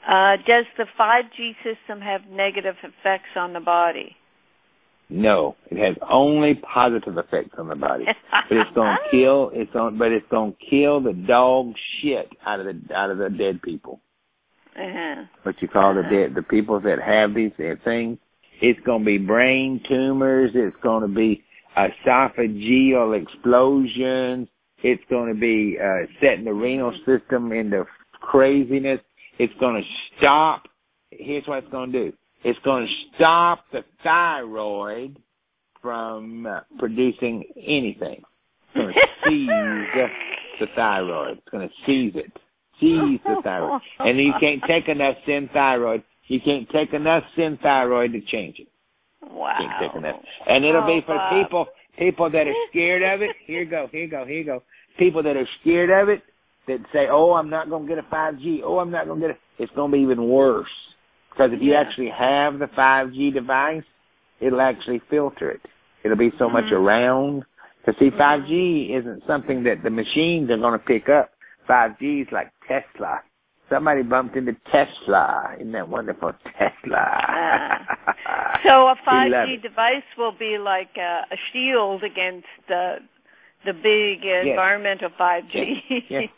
Does the 5G system have negative effects on the body? No, it has only positive effects on the body. But it's going to kill. But it's going to kill the dog shit out of the dead people. What you call the people that have these things. It's going to be brain tumors. It's going to be esophageal explosions. It's going to be setting the renal system into craziness. It's going to stop. Here's what it's going to do. It's going to stop the thyroid from producing anything. It's going to seize the thyroid. It's going to seize it. Seize the thyroid. And you can't take enough synthyroid. You can't take enough synthyroid to change it. Wow. You can't take enough. And it'll be for people that are scared of it. Here you go. People that are scared of it, that say, oh, I'm not going to get a 5G. Oh, I'm not going to get it. It's going to be even worse. Because if you actually have the 5G device, it'll actually filter it. It'll be so much around. Because, see, 5G isn't something that the machines are going to pick up. 5G is like Tesla. Somebody bumped into Tesla. Isn't that wonderful? Tesla. So a 5G device will be like a shield against the big environmental 5G.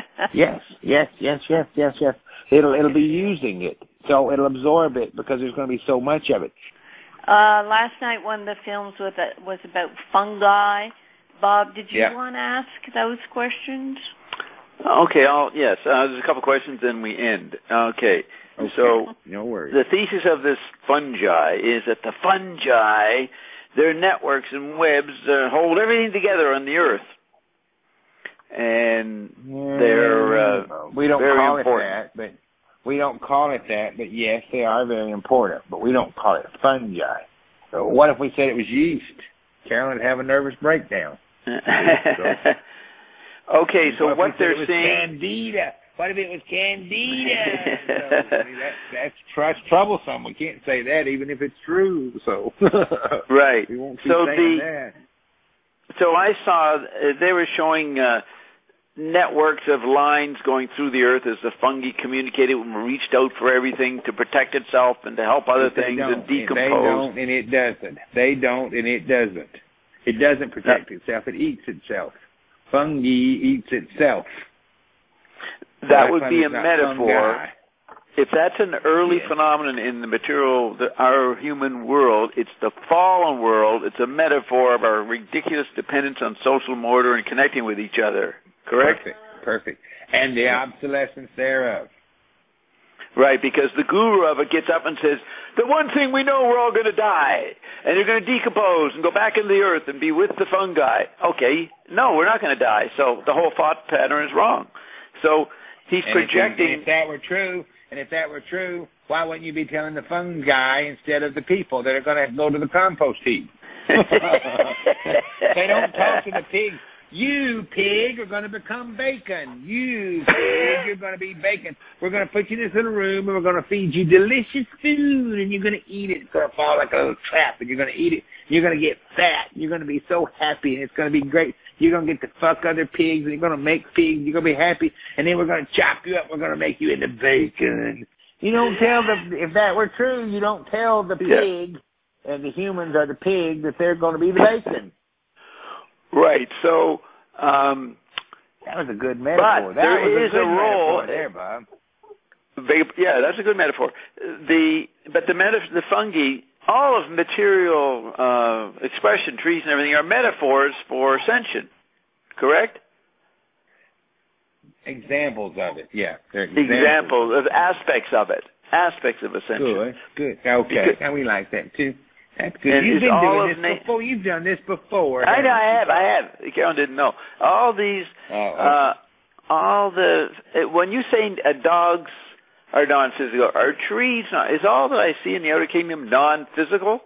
Yes. It'll be using it. So it'll absorb it because there's going to be so much of it. Last night one of the films was about fungi. Bob, did you want to ask those questions? Okay, yes. There's a couple questions, then we end. Okay. So no worries. The thesis of this fungi is that the fungi, their networks and webs hold everything together on the Earth. And they're we don't very call important. it that, but we don't call it that. But yes, they are very important. But we don't call it fungi. So what if we said it was yeast? Carolyn would have a nervous breakdown. Okay, so what they're saying... Candida. What if it was Candida? That's troublesome. We can't say that even if it's true. So right. We won't keep saying that. So I saw they were showing networks of lines going through the Earth as the fungi communicated and reached out for everything to protect itself and to help other things and decompose. They don't, and it doesn't. They don't, and it doesn't. It doesn't protect itself. It eats itself. Fungi eats itself. That would be a metaphor. If that's an early phenomenon in the material, our human world, it's the fallen world. It's a metaphor of our ridiculous dependence on social order and connecting with each other. Correct? Perfect. And the obsolescence thereof. Right, because the guru of it gets up and says, the one thing we know, we're all going to die, and you're going to decompose and go back into the earth and be with the fungi. Okay, no, we're not going to die. So the whole thought pattern is wrong. So he's projecting... If that were true, why wouldn't you be telling the fungi instead of the people that are going to go to the compost heap? They don't talk to the pigs. You, pig, are going to become bacon. You, pig, you're going to be bacon. We're going to put you in this little room, and we're going to feed you delicious food, and you're going to eat it. It's going to fall like a little trap, and you're going to eat it. You're going to get fat. You're going to be so happy, and it's going to be great. You're going to get to fuck other pigs, and you're going to make pigs. You're going to be happy, and then we're going to chop you up. We're going to make you into bacon. You don't tell if that were true, you don't tell the pig, and the humans are the pig, that they're going to be the bacon. Right, so... that was a good metaphor. But there is a role there, Bob. Yeah, that's a good metaphor. The fungi, all of material expression, trees and everything, are metaphors for ascension. Correct? Examples of it, yeah. Examples of aspects of it. Aspects of ascension. Good. Okay, and we like that too. That's good. You've been doing this before. You've done this before. I know. I have. Carolyn didn't know. All these, when you say dogs are non-physical, are trees is all that I see in the Outer Kingdom non-physical?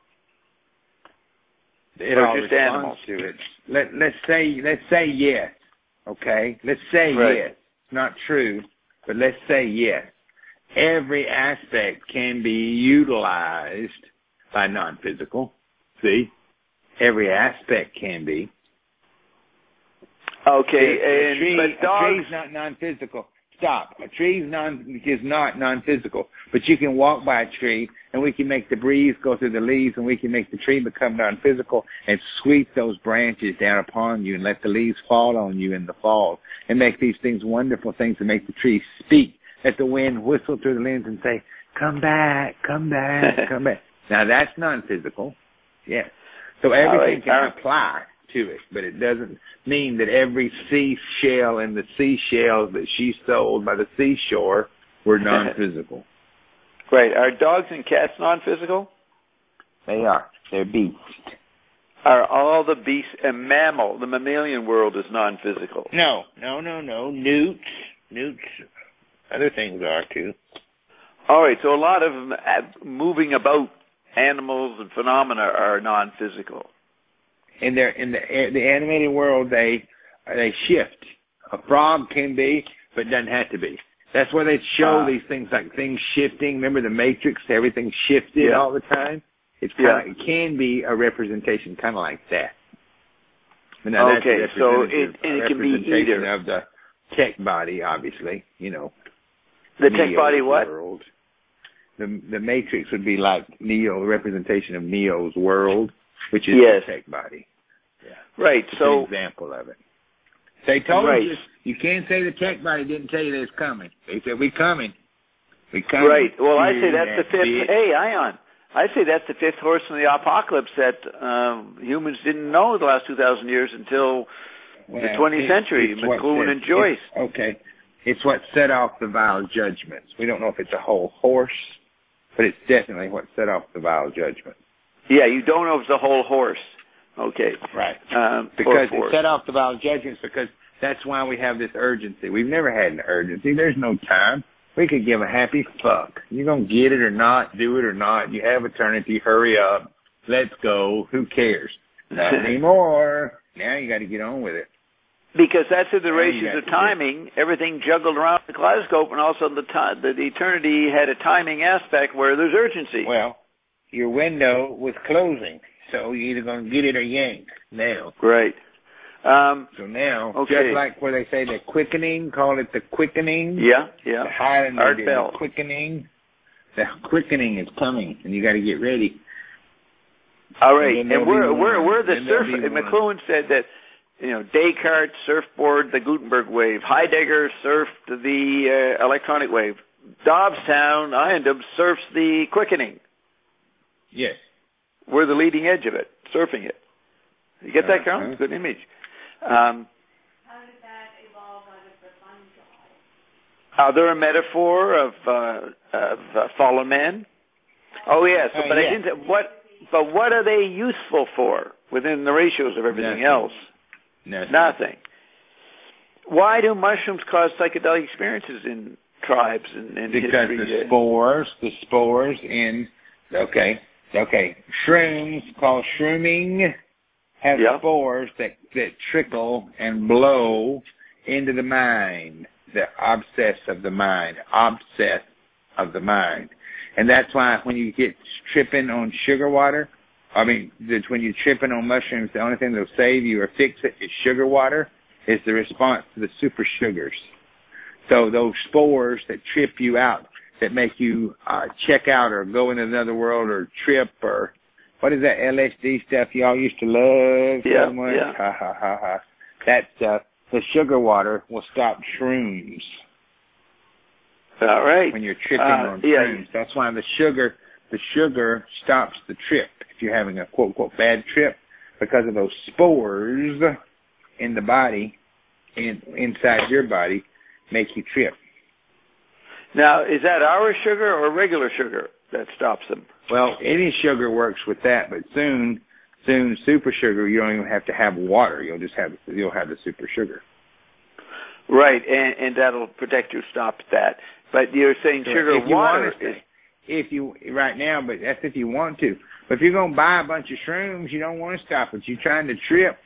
It all just animals to it. Let's say yes. Okay. Let's say yes. It's not true, but let's say yes. Every aspect can be utilized by non-physical. See? Every aspect can be. Okay, a tree's not non-physical. stop. A tree is not non-physical, but you can walk by a tree, and we can make the breeze go through the leaves, and we can make the tree become non-physical and sweep those branches down upon you and let the leaves fall on you in the fall and make these things wonderful things and make the tree speak. Let the wind whistle through the leaves and say, come back, come back, come back. Now, that's non-physical. Yes. So everything can apply to it, but it doesn't mean that every seashell and the seashells that she sold by the seashore were non-physical. Right. Are dogs and cats non-physical? They are. They're beasts. Are all the beasts and mammal? The mammalian world is non-physical. No. Newts. Other things are too. All right. So a lot of moving about animals and phenomena are non-physical. In the animated world, they shift. A frog can be, but doesn't have to be. That's where they show these things like things shifting. Remember the Matrix? Everything shifted all the time. It can be a representation, kind of like that. But now okay, so it can be either of the tech body, obviously. You know, the tech body. What? World. The Matrix would be like Neo, the representation of Neo's world, which is the tech body. Yeah. Right. It's so an example of it. They told us you can't say the tech body didn't tell you that it's coming. They said we coming. Right. Well, I say that's the fifth. Hey, Ion. I say that's the fifth horse in the apocalypse that humans didn't know the last 2,000 years until the 20th century. McLuhan and Joyce. Okay. It's what set off the vile judgments. We don't know if it's a whole horse, but it's definitely what set off the vile judgments. Yeah, you don't know if it's a whole horse. Okay. Right. Because it set off the vile judgments because that's why we have this urgency. We've never had an urgency. There's no time. We could give a happy fuck. You're going to get it or not, do it or not. You have eternity. Hurry up. Let's go. Who cares? Not anymore. Now you got to get on with it. Because that's in the races of timing. Everything juggled around the kaleidoscope, and also the eternity had a timing aspect where there's urgency. Well, your window was closing, so you're either going to get it or yank now. Right. So now, just like where they say the quickening, call it the quickening. Yeah. The Highlander did the quickening. The quickening is coming, and you got to get ready. All right, and we're the surf. McLuhan said that, you know, Descartes surfboard the Gutenberg wave. Heidegger surfed the electronic wave. Dobbstown, Iondom surfs the quickening. Yes. We're the leading edge of it, surfing it. You get that, Carol? Good image. How did that evolve out of the fungi? Are there a metaphor of fallen man? Oh yes, but I didn't. What are they useful for within the ratios of everything else? Nothing. Why do mushrooms cause psychedelic experiences in tribes and because history? Because the spores in shrooms called shrooming have spores that trickle and blow into the mind, the obsess of the mind. And that's why when you get tripping on sugar water, when you're tripping on mushrooms, the only thing that'll save you or fix it is sugar water, is the response to the super sugars. So those spores that trip you out, that make you check out or go into another world or trip or what is that LSD stuff y'all used to love so much? Yeah. Ha, ha, ha, ha. That stuff, the sugar water will stop shrooms. All right. When you're tripping on shrooms. That's why the sugar stops the trip if you're having a quote bad trip, because of those spores in the body, inside your body, make you trip. Now, is that our sugar or regular sugar that stops them? Well, any sugar works with that, but soon super sugar, you don't even have to have water. You'll have the super sugar. Right, and that'll protect you, stop that. But you're saying sugar water right now, but that's if you want to. But if you're going to buy a bunch of shrooms, you don't want to stop it. You're trying to trip.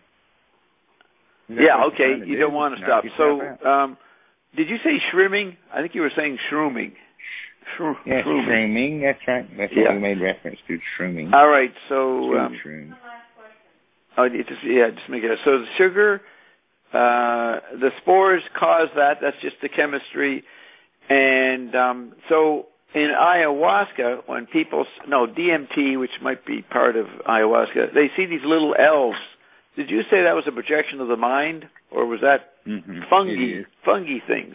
Yeah, okay, you don't want to stop. So, did you say shrooming? I think you were saying shrooming. Yes, shrooming. That's right. That's what we made reference to, shrooming. All right, so... shroom. just make it. So the sugar The spores cause that. That's just the chemistry. And so in ayahuasca, when people, DMT, which might be part of ayahuasca, they see these little elves. Did you say that was a projection of the mind, or was that fungi things?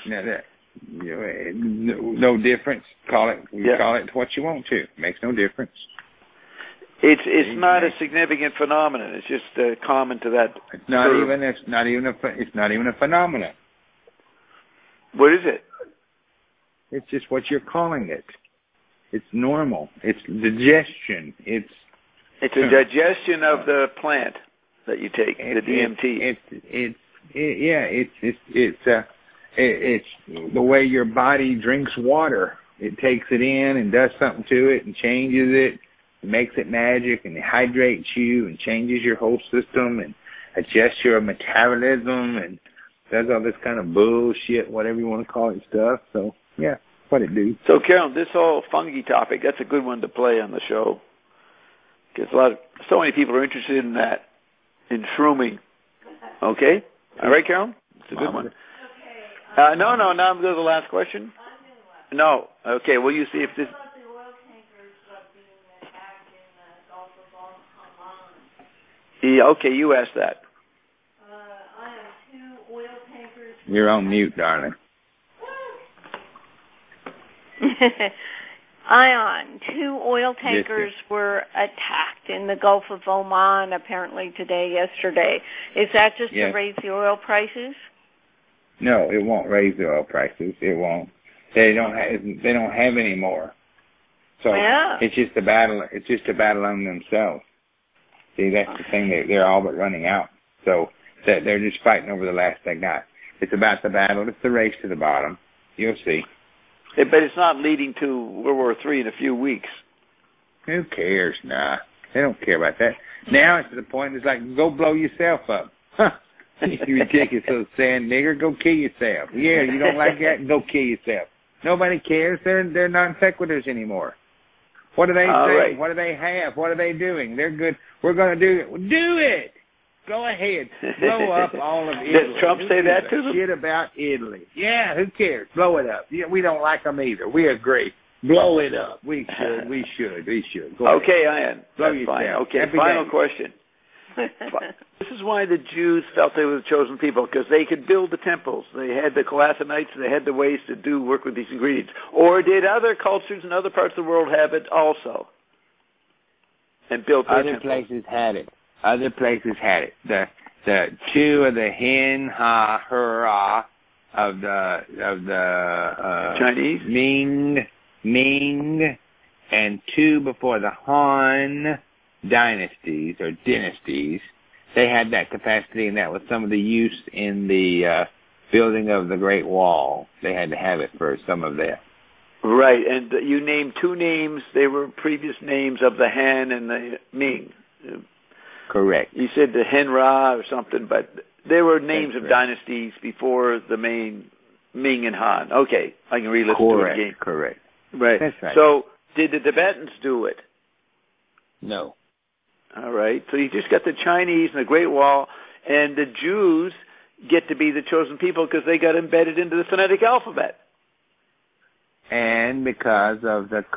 No difference. Call it what you want to. It makes no difference. It's not a significant phenomenon. It's just common to that. It's not even a phenomenon. What is it? It's just what you're calling it. It's normal. It's digestion. It's a digestion of the plant that you take, the DMT. It's the way your body drinks water. It takes it in and does something to it and changes it. It makes it magic and it hydrates you and changes your whole system and adjusts your metabolism and does all this kind of bullshit, whatever you want to call it stuff. So, yeah, what it do. So, Carolyn, this whole fungi topic, that's a good one to play on the show. Because so many people are interested in that, in shrooming. Okay? All right, Carolyn? It's a good one. No, now I'm going to the last question. No. Okay, well, you see if this... Yeah, okay, you asked that. I have 2 oil tankers. You're on mute, darling. Ion, 2 oil tankers were attacked in the Gulf of Oman apparently yesterday. Is that just to raise the oil prices? No, it won't raise the oil prices. It won't. They don't have any more. So it's just a battle. It's just a battle on themselves. See, that's the thing. They're all but running out. So they're just fighting over the last they got. It's about the battle. It's the race to the bottom. You'll see. But it's not leading to World War III in a few weeks. Who cares? Nah. They don't care about that. Now it's to the point it's like, go blow yourself up. Huh. You ridiculous little sand nigger. Go kill yourself. Yeah, you don't like that? Go kill yourself. Nobody cares. They're non sequiturs anymore. What do they say? Right. What do they have? What are they doing? They're good. We're going to do it. Do it. Go ahead. Blow up all of Italy. Did Trump say that to them? Shit about Italy. Yeah, who cares? Blow it up. Yeah, we don't like them either. We agree. Blow it up. We should. Go okay, ahead. Ian. Blow yourself. Fine. Okay, final question. This is why the Jews felt they were the chosen people, because they could build the temples. They had the Colossinites, they had the ways to do work with these ingredients. Or did other cultures in other parts of the world have it also? And built their temples? Other places had it. The 2 of the Hin, Ha, Hura of the Chinese? Ming, and 2 before the Han dynasties, they had that capacity, and that was some of the use in the building of the Great Wall. They had to have it for some of that. Right, and you named 2 names. They were previous names of the Han and the Ming. Correct. You said the Henra or something, but they were names of dynasties before the main Ming and Han. Okay, I can re-listen to it again. Correct. Right. That's right. So, did the Tibetans do it? No. All right. So you just got the Chinese and the Great Wall, and the Jews get to be the chosen people because they got embedded into the phonetic alphabet. And because of the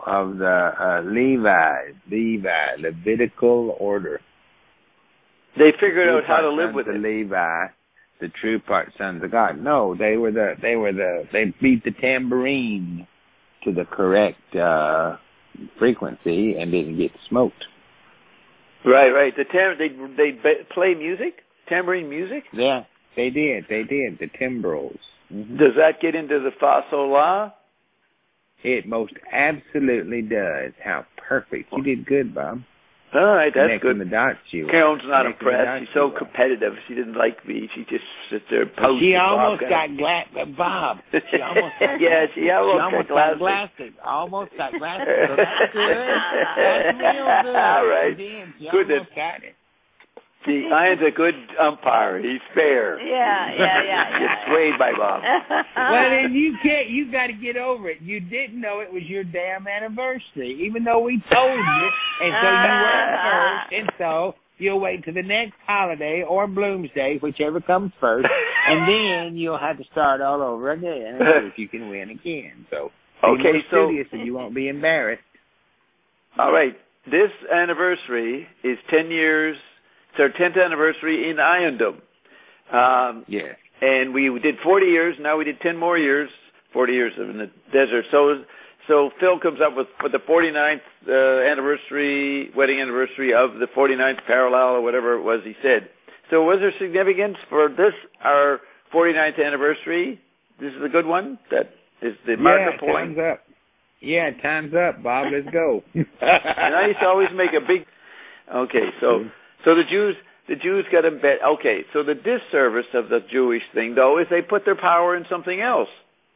Levitical order. They figured out how to live with it. Levi, the true part sons of God. No, they beat the tambourine to the correct frequency and didn't get smoked. Right. They play music, tambourine music. Yeah, they did. The timbrels. Mm-hmm. Does that get into the fa sol la? It most absolutely does. How perfect! You did good, Bob. All right, that's good. The dots, Carolyn's not impressed. She's so competitive. She didn't like me. She just sits there posing. She almost got Bob. She almost got she almost got glasses. Almost got glasses. So that's good. That's real good. All right. She almost got it. See, Ian's a good umpire. He's fair. Yeah. Gets swayed by Bob. Well, then you got to get over it. You didn't know it was your damn anniversary, even though we told you, and so you weren't first, and so you'll wait to the next holiday or Bloomsday, whichever comes first, and then you'll have to start all over again and see if you can win again. So be more studious and you won't be embarrassed. All right. This anniversary is 10 years. It's our 10th anniversary in Iondom. Yes. And we did 40 years. Now we did 10 more years, 40 years in the desert. So Phil comes up with the 49th anniversary, wedding anniversary of the 49th parallel or whatever it was he said. So was there significance for this, our 49th anniversary? This is a good one? That is the marker point? Time's up. Yeah, time's up, Bob. Let's go. And I used to always make a big... Okay, so the Jews got a bet. Okay, so the disservice of the Jewish thing, though, is they put their power in something else.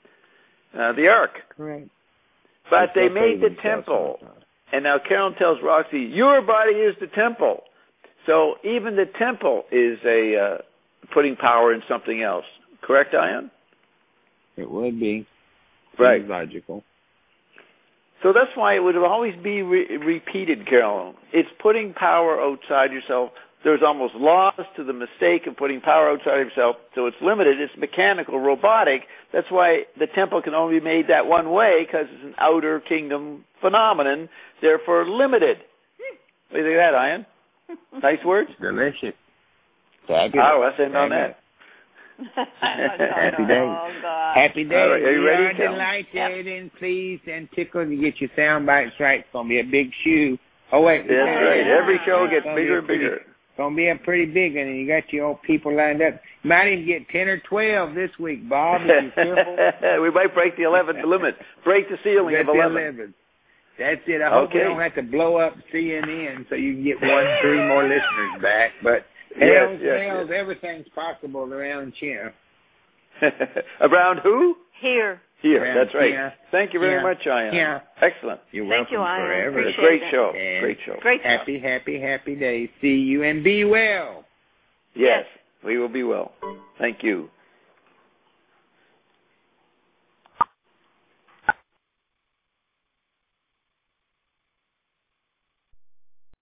The Ark. Correct. But they made the temple. And now Carolyn tells Roxy, your body is the temple. So even the temple is putting power in something else. Correct, Ian? It would be. Right. Logical. So that's why it would always be repeated, Carolyn. It's putting power outside yourself. There's almost laws to the mistake of putting power outside of yourself, so it's limited. It's mechanical, robotic. That's why the temple can only be made that one way, because it's an outer kingdom phenomenon, therefore limited. What do you think of that, Ian? Nice words? Delicious. Let's end on that. Happy days. Oh, God. Happy days. Right, are you ready? We are delighted and pleased and tickled to get your sound bites right. It's going to be a big shoe. Oh, wait. That's right. Every show gets bigger and bigger. It's going to be a pretty big one, and you got your old people lined up. You might even get 10 or 12 this week, Bob, if you're careful. We might break the 11th limit. Break the ceiling of 11. That's it. I hope we don't have to blow up CNN so you can get 1-3 more listeners back, but... Hells, everything's possible around here. Around who? Here. Here, that's right. Yeah. Thank you very much, Ian. Yeah. Excellent. You're Thank welcome you, Ian. forever. Appreciate Great it. show. And Great show. Great show. Happy days. See you and be well. Yes, we will be well. Thank you.